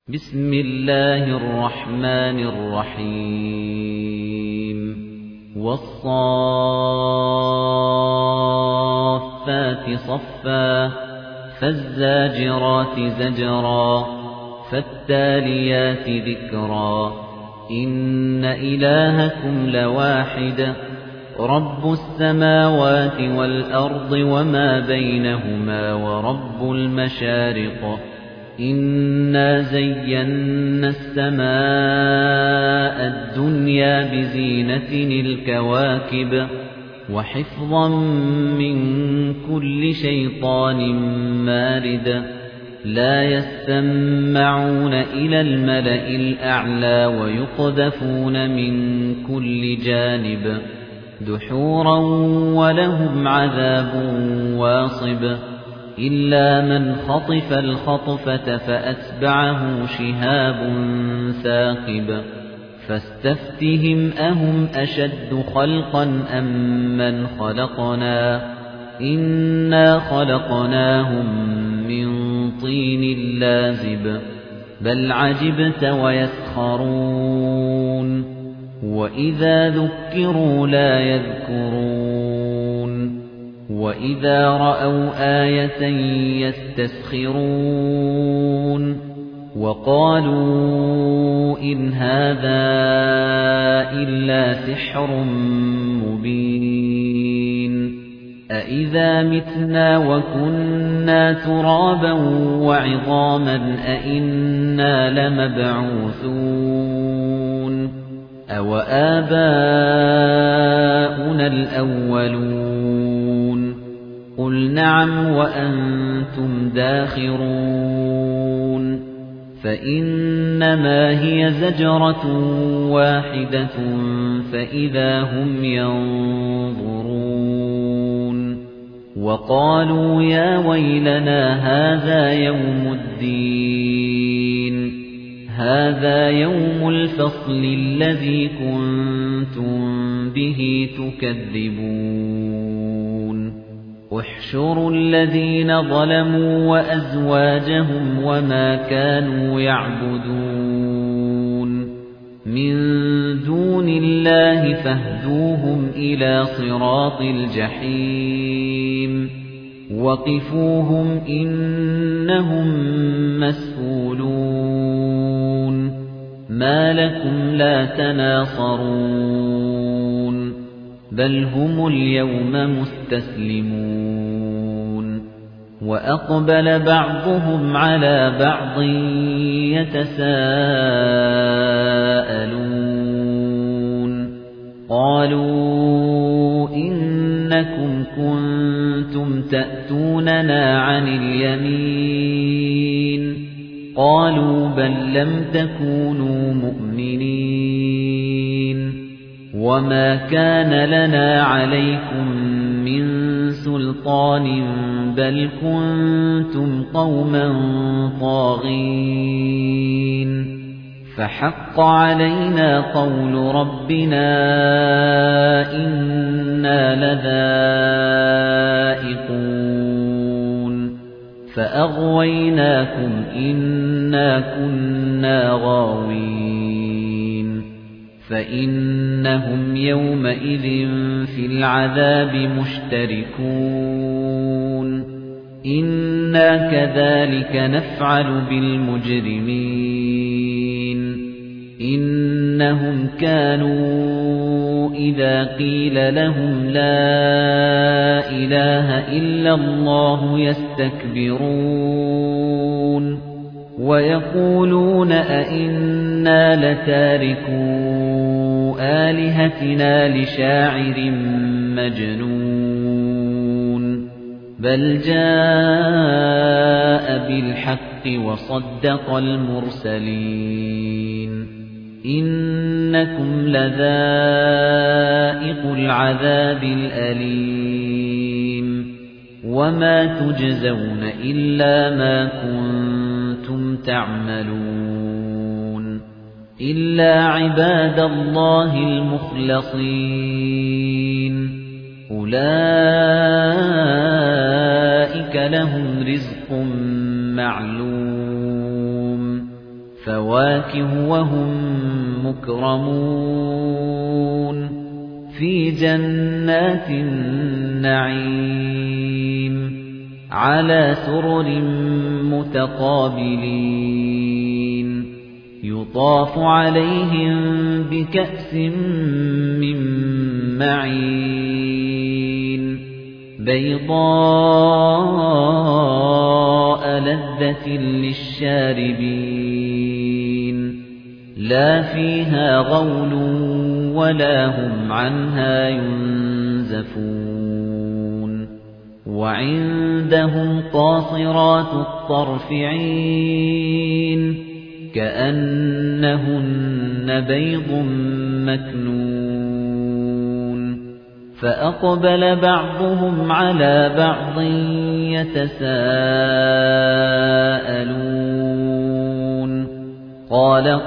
بسم الله الرحمن الرحيم والصافات صفا فالزاجرات زجرا فالتاليات ذكرا إن إلهكم لواحد رب السماوات والأرض وما بينهما ورب المشارق إنا زينا السماء الدنيا بزينة الكواكب وحفظا من كل شيطان مارد لا يستمعون إلى الملأ الأعلى ويقذفون من كل جانب دحورا ولهم عذاب واصب إلا من خطف الخطفة فأتبعه شهاب ثاقب فاستفتهم أهم أشد خلقا أم من خلقنا إنا خلقناهم من طين لازب بل عجبت ويسخرون وإذا ذكروا لا يذكرون وَإِذَا رَأَوْا آيَةً يَسْتَسْخِرُونَ وَقَالُوا إِنْ هَذَا إِلَّا سِحْرٌ مُبِينٌ أَإِذَا مِتْنَا وَكُنَّا تُرَابًا وَعِظَامًا أَإِنَّا لَمَبْعُوثُونَ أَوَآبَاؤُنَا الْأَوَّلُونَ قُلْ نَعَمْ وَأَنْتُمْ دَاخِرُونَ فَإِنَّمَا هِيَ زَجْرَةٌ وَاحِدَةٌ فَإِذَا هُمْ يَنظُرُونَ وَقَالُوا يَا وَيْلَنَا هَذَا يَوْمُ الدِّينِ هَذَا يَوْمُ الْفَصْلِ الَّذِي كُنتُم بِهِ تُكَذِّبُونَ احشروا الذين ظلموا وأزواجهم وما كانوا يعبدون من دون الله فاهدوهم إلى صراط الجحيم وقفوهم إنهم مسؤولون ما لكم لا تناصرون بل هم اليوم مستسلمون وأقبل بعضهم على بعض يتساءلون قالوا إنكم كنتم تأتوننا عن اليمين قالوا بل لم تكونوا مؤمنين وما كان لنا عليكم من سلطان بل كنتم قوما طاغين فحق علينا قول ربنا إنا لذائقون فأغويناكم إنا كنا غاوين فإنهم يومئذ في العذاب مشتركون إنا كذلك نفعل بالمجرمين إنهم كانوا إذا قيل لهم لا إله إلا الله يستكبرون ويقولون أئنا لتاركو آلهتنا لشاعر مجنون بل جاء بالحق وصدق المرسلين إنكم لذائق العذاب الأليم وما تجزون إلا ما كنتم تعملون إلا عباد الله المخلصين أولئك لهم رزق معلوم فواكه وهم مكرمون في جنات النعيم على سرر متقابلين يطاف عليهم بكأس من معين بيضاء لذة للشاربين لا فيها غول ولا هم عنها ينزفون وعندهم قاصرات الطرف عين كأنهن بيض مكنون فأقبل بعضهم على بعض يتساءلون قال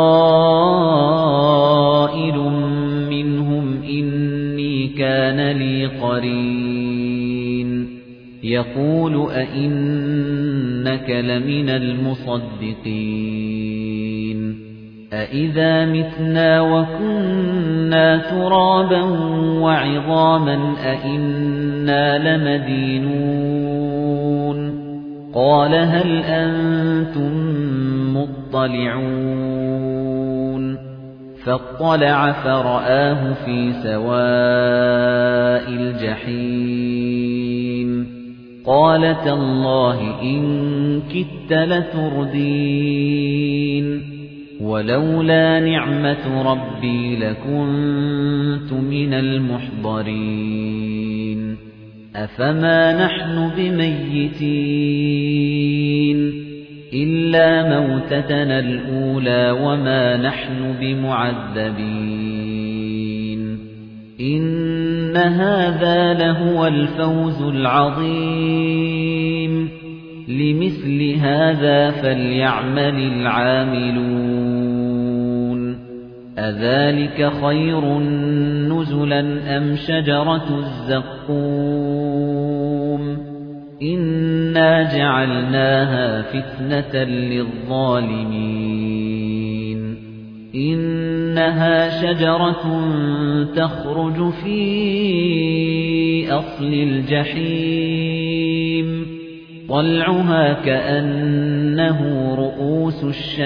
قائل منهم إني كان لي قرين يقول أئنك لمن المصدقين أئذا متنا وكنا ترابا وعظاما أئنا لمدينون قال هل أنتم مطلعون فاطلع فرآه في سواء الجحيم قال تالله إن كدت لتردين ولولا نعمة ربي لكنت من المحضرين أفما نحن بميتين إلا موتتنا الأولى وما نحن بمعذبين إن هذا لهو الفوز العظيم لمثل هذا فليعمل العاملون أذلك خير نزلا أم شجرة الزقوم إنا جعلناها فتنة للظالمين إنها شجرة تخرج في أصل الجحيم طلعها كأنه رؤوس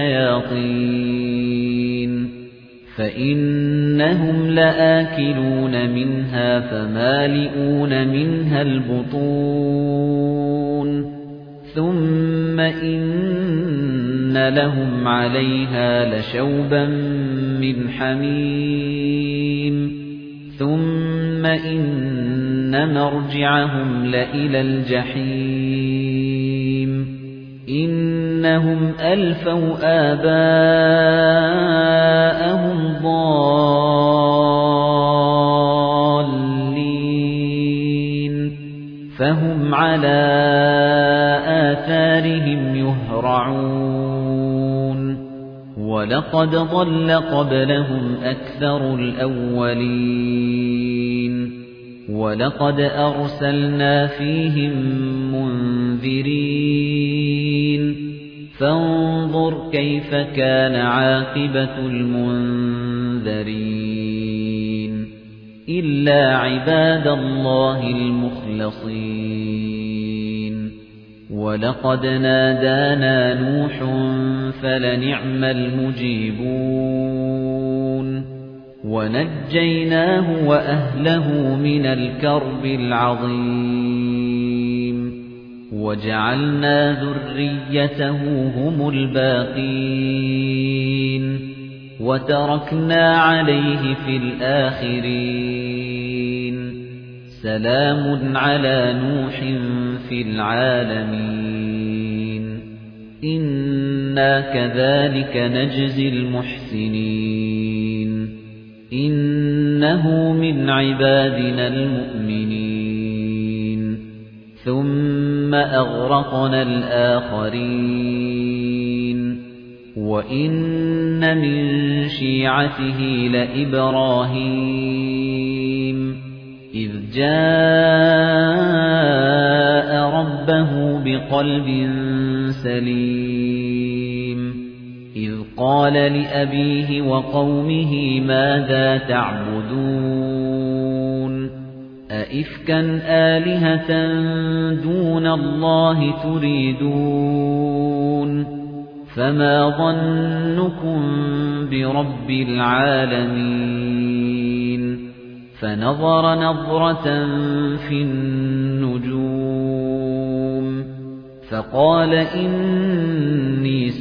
الشياطين فإنهم لآكلون منها فمالئون منها البطون ثم إن لهم عليها لشوبا من حميم ثم إن مرجعهم لإلى الجحيم إنهم ألفوا آباءهم ضالين فهم على آثارهم يهرعون ولقد ضل قبلهم أكثر الأولين ولقد أرسلنا فيهم منذرين فانظر كيف كان عاقبة المنذرين إلا عباد الله المخلصين ولقد نادانا نوح فلنعم المجيبون ونجيناه وأهله من الكرب العظيم وجعلنا ذريته هم الباقين وتركنا عليه في الآخرين سلام على نوح في العالمين إنا كذلك نجزي المحسنين إنه من عبادنا المؤمنين ثم أغرقنا الآخرين وإن من شيعته لإبراهيم إذ جاء ربه بقلب سليم إذ قال لأبيه وقومه ماذا تعبدون أئفكا آلهة دون الله تريدون فما ظنكم برب العالمين فنظر نظرة في النجوم فقال إني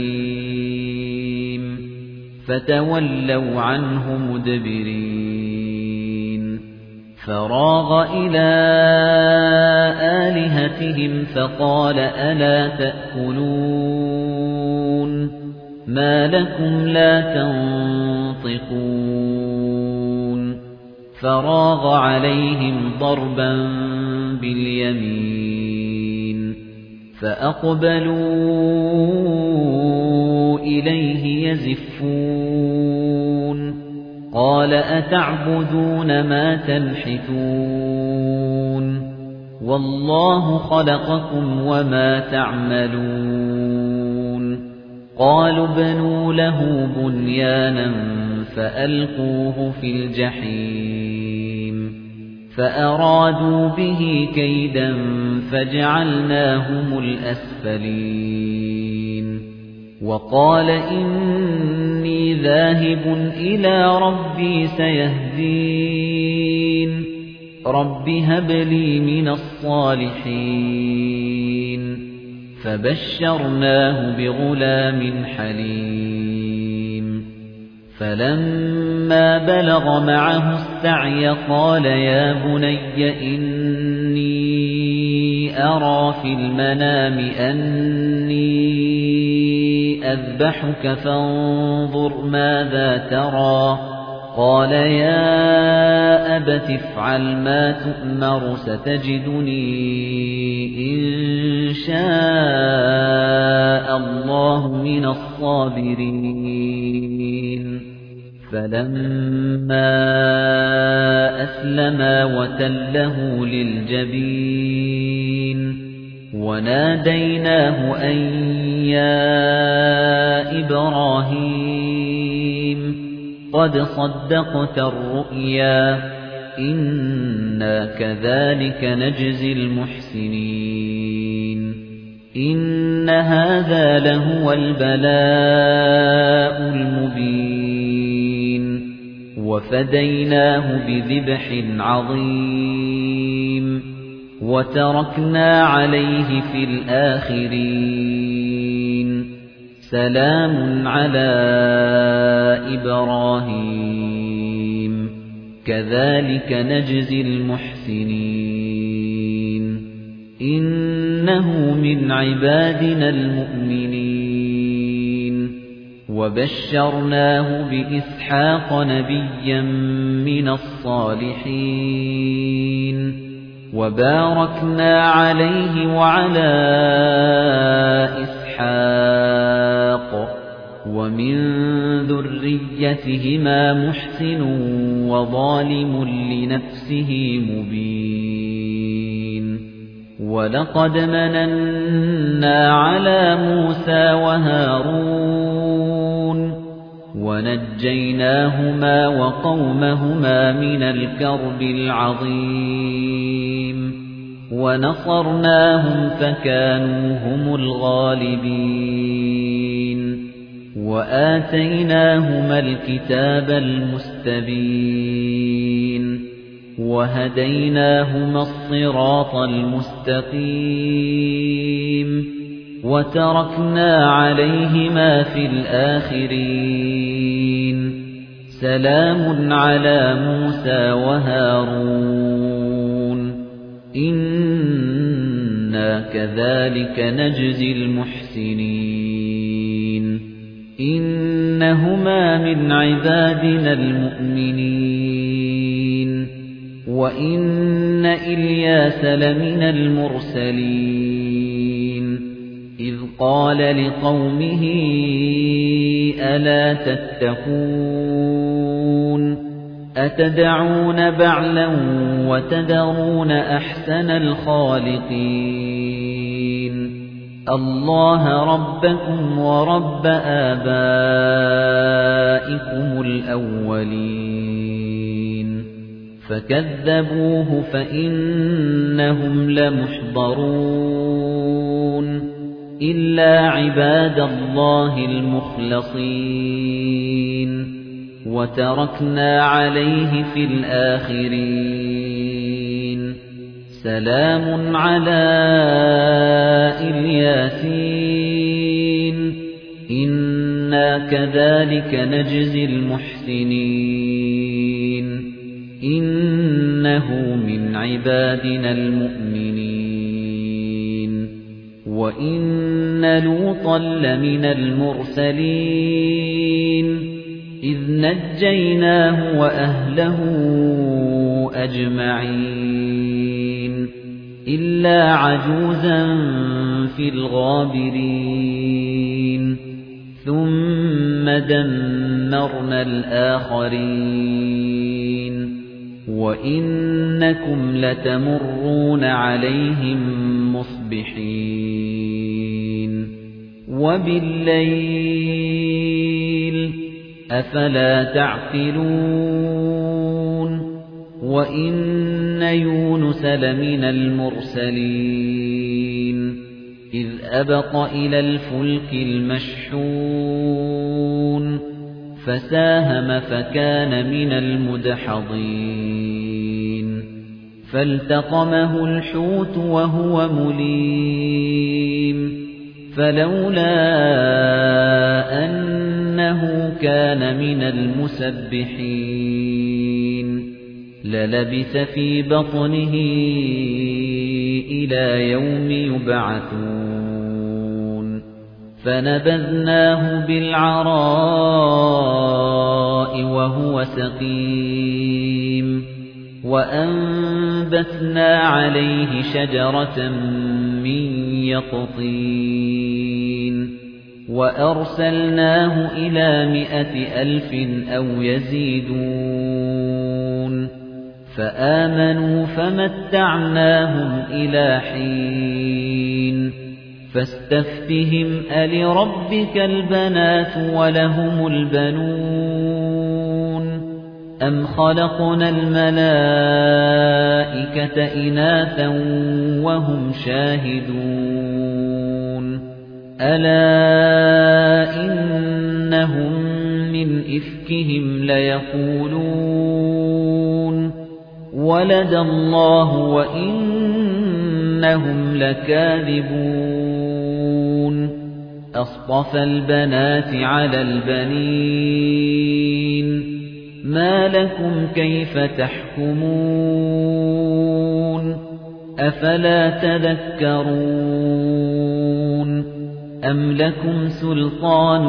سقيم فتولوا عنه مدبرين فراغ إلى آلهتهم فقال ألا تأكلون ما لكم لا تنطقون فراغ عليهم ضربا باليمين فأقبلوا إليه يزفون قال أتعبدون ما تنحتون والله خلقكم وما تعملون قالوا ابنوا له بنيانا فألقوه في الجحيم فأرادوا به كيدا فجعلناهم الأسفلين وقال إني ذاهب إلى ربي سيهدين رب هب لي من الصالحين فبشرناه بغلام حليم فلما بلغ معه السعي قال يا بني إني أرى في المنام أني أذبحك فانظر ماذا ترى قال يا أبت افعل ما تؤمر ستجدني إن شاء الله من الصابرين فلما أسلما وتله للجبين وناديناه أن يا إبراهيم قد صدقت الرؤيا إنا كذلك نجزي المحسنين إن هذا لهو البلاء المبين وفديناه بذبح عظيم وتركنا عليه في الآخرين سلام على إبراهيم كذلك نجزي المحسنين إنه من عبادنا المؤمنين وبشرناه بإسحاق نبيا من الصالحين وباركنا عليه وعلى إسحاق ومن ذريتهما محسن وظالم لنفسه مبين ولقد مننا على موسى وهارون ونجيناهما وقومهما من الكرب العظيم ونصرناهم فكانوا هم الغالبين وآتيناهما الكتاب المستبين وهديناهما الصراط المستقيم وتركنا عليهما في الآخرين سلام على موسى وهارون إنا كذلك نجزي المحسنين إنهما من عبادنا المؤمنين وإن إلياس لمن المرسلين إذ قال لقومه ألا تتقون أتدعون بعلا وتذرون أحسن الخالقين اللَّهَ رَبَّكُمْ وَرَبَّ آبَائِكُمُ الْأَوَّلِينَ فَكَذَّبُوهُ فَإِنَّهُمْ لَمُحْضَرُونَ إِلَّا عِبَادَ اللَّهِ الْمُخْلَصِينَ وَتَرَكْنَا عَلَيْهِ فِي الْآخِرِينَ سَلَامٌ عَلَى الْيَاسِينَ إِنَّا كَذَلِكَ نَجْزِي الْمُحْسِنِينَ إِنَّهُ مِنْ عِبَادِنَا الْمُؤْمِنِينَ وَإِنَّ لُوطًا لَّمِنَ الْمُرْسَلِينَ إِذْ نَجَّيْنَاهُ وَأَهْلَهُ أَجْمَعِينَ إِلَّا عَجُوزًا فِي الْغَابِرِينَ ثُمَّ دَمَّرْنَا الْآخَرِينَ وَإِنَّكُمْ لَتَمُرُّونَ عَلَيْهِمْ مُصْبِحِينَ وَبِاللَّيْلِ أَفَلَا تَعْقِلُونَ وَإِنَّ يُونُسَ لَمِنَ الْمُرْسَلِينَ إِذْ أَبَقَ إِلَى الْفُلْكِ الْمَشْحُونِ فَسَاهَمَ فَكَانَ مِنَ الْمُدْحَضِينَ فَالْتَقَمَهُ الْحُوتُ وَهُوَ مُلِيمٌ فَلَوْلَا أَنَّهُ كَانَ مِنَ الْمُسَبِّحِينَ لَلَبِثَ فِي بَطْنِهِ إِلَى يَوْمِ يُبْعَثُونَ فَنَبَذْنَاهُ بِالْعَرَاءِ وَهُوَ سَقِيمٌ وَأَنبَتْنَا عَلَيْهِ شَجَرَةً مِّن يَقْطِينٍ وَأَرْسَلْنَاهُ إِلَى 100,000 أَوْ يَزِيدُونَ فَآمَنُوا فَمَتَّعْنَاهُمْ إِلَى حِينٍ فَاسْتَفْتِهِمْ أَلِرَبِّكَ الْبَنَاتُ وَلَهُمُ الْبَنُونَ أَمْ خَلَقْنَا الْمَلَائِكَةَ إِنَاثًا وَهُمْ شَاهِدُونَ أَلَا إِنَّهُمْ مِنْ إِفْكِهِمْ لَيَقُولُونَ وَلَدَ اللَّهُ وَإِنَّهُمْ لَكَاذِبُونَ أَصْطَفَى الْبَنَاتِ عَلَى الْبَنِينَ مَا لَكُمْ كَيْفَ تَحْكُمُونَ أَفَلَا تَذَكَّرُونَ أَمْ لَكُمْ سُلْطَانٌ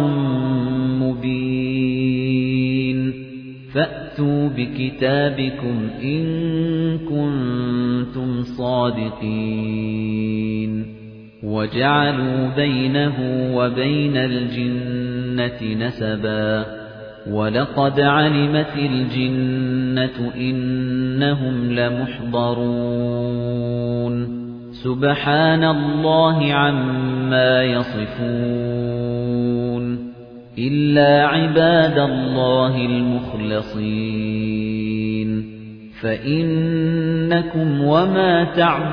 مُبِينٌ فَأْتُوا بِكِتَابِكُمْ إِن كُنتُمْ صَادِقِينَ وَجَعَلُوا بَيْنَهُ وَبَيْنَ الْجِنَّةِ نَسَبًا وَلَقَدْ عَلِمَتِ الْجِنَّةُ إِنَّهُمْ لَمُحْضَرُونَ سُبْحَانَ اللَّهِ عَمَّا يَصِفُونَ إِلَّا عِبَادَ اللَّهِ الْمُخْلَصِينَ فَإِنَّكُمْ وَمَا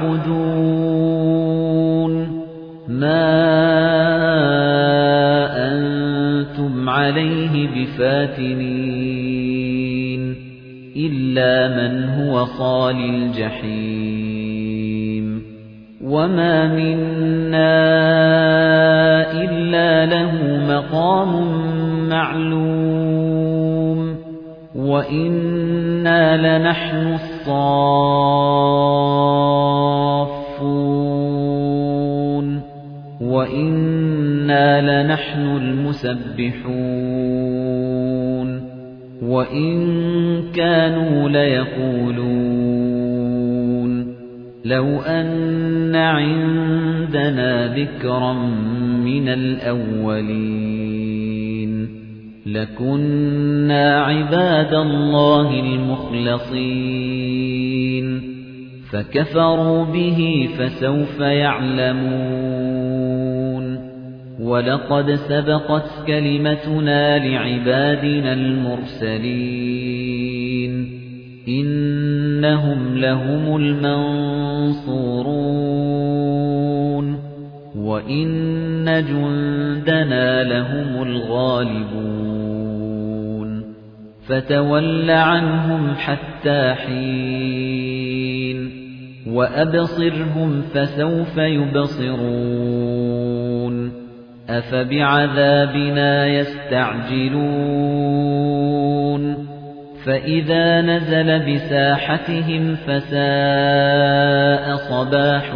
تَعْبُدُونَ مَا أَنتُمْ عَلَيْهِ بِفَاتِنِينَ إِلَّا مَنْ هُوَ صَالِ الْجَحِيمِ وَمَا مِنَّا إِلَّا لَهُ مَقَامٌ مَّعْلُومٌ وَإِنَّا لَنَحْنُ الصَّافُّونَ وَإِنَّا لَنَحْنُ الْمُسَبِّحُونَ وَإِن كَانُوا لَيَقُولُونَ لَوْ أَنَّ عِندَنَا ذِكْرًا مِنَ الْأَوَّلِينَ لَكُنَّا عِبَادَ اللَّهِ الْمُخْلَصِينَ فَكَفَرُوا بِهِ فَسَوْفَ يَعْلَمُونَ وَلَقَدْ سَبَقَتْ كَلِمَتُنَا لِعِبَادِنَا الْمُرْسَلِينَ إِنَّهُمْ لَهُمُ الْمَنصُورُونَ وَإِنَّ جُندَنَا لَهُمُ الْغَالِبُونَ فَتَوَلَّ عَنْهُمْ حَتَّىٰ حِينٍ وَأَبْصِرْهُمْ فَسَوْفَ يُبْصِرُونَ أَفَبِعَذَابِنَا يَسْتَعْجِلُونَ فَإِذَا نَزَلَ بِسَاحَتِهِمْ فَسَاءَ صَبَاحُ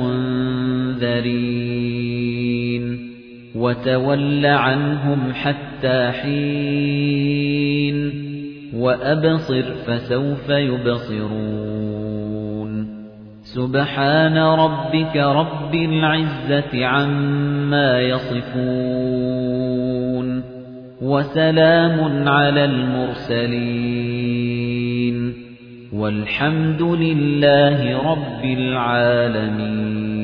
الْمُنذَرِينَ وَتَوَلَّ عَنْهُمْ حَتَّىٰ حِينٍ وَأَبْصِرْ فَسَوْفَ يُبْصِرُونَ سُبْحَانَ رَبِّكَ رَبِّ الْعِزَّةِ عَمَّا يَصِفُونَ وَسَلَامٌ عَلَى الْمُرْسَلِينَ وَالْحَمْدُ لِلَّهِ رَبِّ الْعَالَمِينَ